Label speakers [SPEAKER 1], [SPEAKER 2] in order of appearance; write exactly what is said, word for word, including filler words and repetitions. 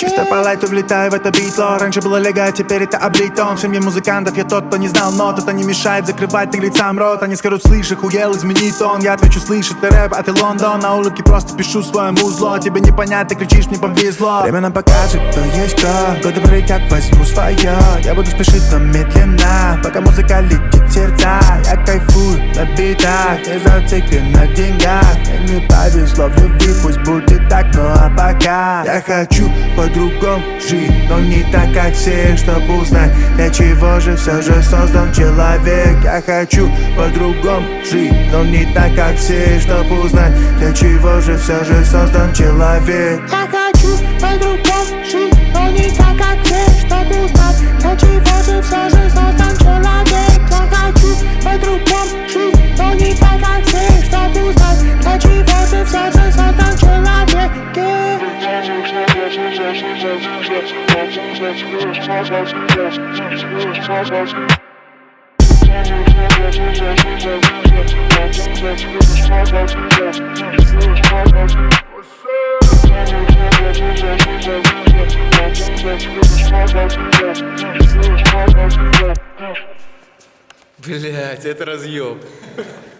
[SPEAKER 1] Чисто по лайту влетаю в это битло. Раньше было лего, а теперь это облитон. В семье музыкантов я тот, кто не знал нот. Это не мешает закрывать наглецам рот. Они скажут, слышь, охуел, измени тон. Я отвечу, слышь, это рэп, а ты Лондон. На улыбке просто пишу свое музло. Тебе не понять, ты кричишь, мне повезло. Время нам покажет, кто есть кто. Годы пролетят, возьму свое. Я буду спешить, но медленно, пока музыка летит в сердца. Я кайфую на битах, не зациклен на деньгах. Мне не повезло в любви, пусть будет так, ну а пока я хочу по-другому жить, но не так, как все, чтобы узнать, для чего же все же создан человек. Я хочу по-другому жить, но не так, как все, чтобы узнать, для чего же все же создан человек.
[SPEAKER 2] Я хочу по-другому жить, но не так, как все, чтобы узнать, для чего же все же создан человек. Я хочу по-другому жить, но не так, как все, чтобы узнать, для чего же все же создан человек.
[SPEAKER 3] Блять, это разъем.